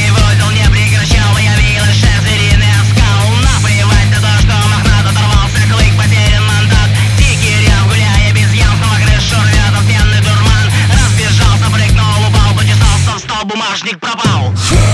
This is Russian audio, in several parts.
Голливуд, он не прекращал, появилась шесть звериных скал. Наплевать на то, что мохнат оторвался клык, потерян мандат. Дикий рев, гуляя без ямского крышу рвет отменный дурман. Разбежался, прыгнул, упал, почесался в стол, бумажник пропал.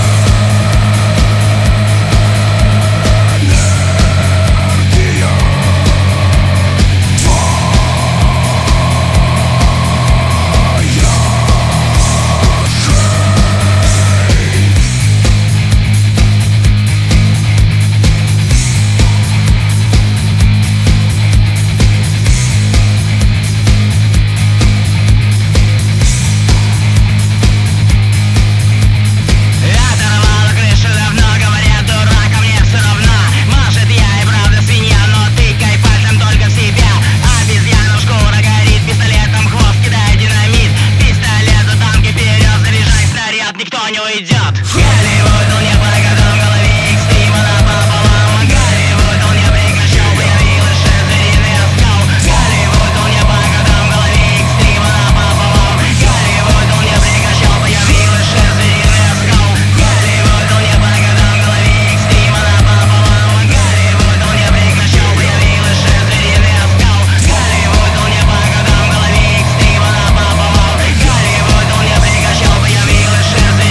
Никто не уйдет. Голливуд, он не погодал, в голове экстрима напополам. Голливуд, он не прекращал, появилась шесть звериных скал. Голливуд, он не погодал, в голове экстрима напополам. Голливуд, он не прекращал, появилась шесть звериных скал. Голливуд, он не погодал, в голове экстрима напополам. Голливуд, он не прекращал, появилась шесть звериных скал. Голливуд, он не погодал, в голове экстрима напополам. Голливуд, он не прекращал, появилась шесть звериных скал.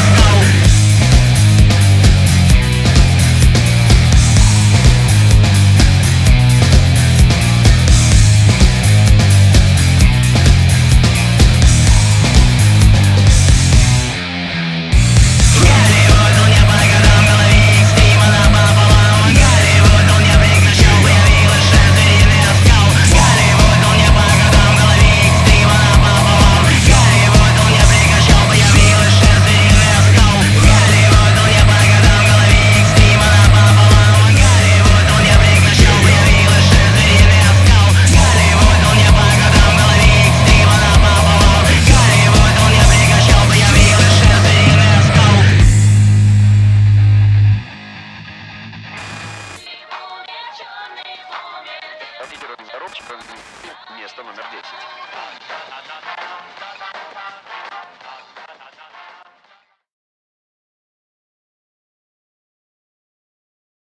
Голливуд, он не погодал, в голове экстрима напополам. Голливуд, он не прекращал, появилась шесть звериных скал. Голливуд, он не погодал, в голове экстрима напополам. Голливуд, он не прекращал, появилась шесть звериных скал. Голливуд, он не погодал, в голове экстрима напополам. Голливуд, он не прекращал, появилась шесть звериных скал. Голливуд, он не погодал, в голове экстрима напополам. Голливуд, он не прекращал, появилась шесть звериных скал. Лидер здоровчика, место номер 10.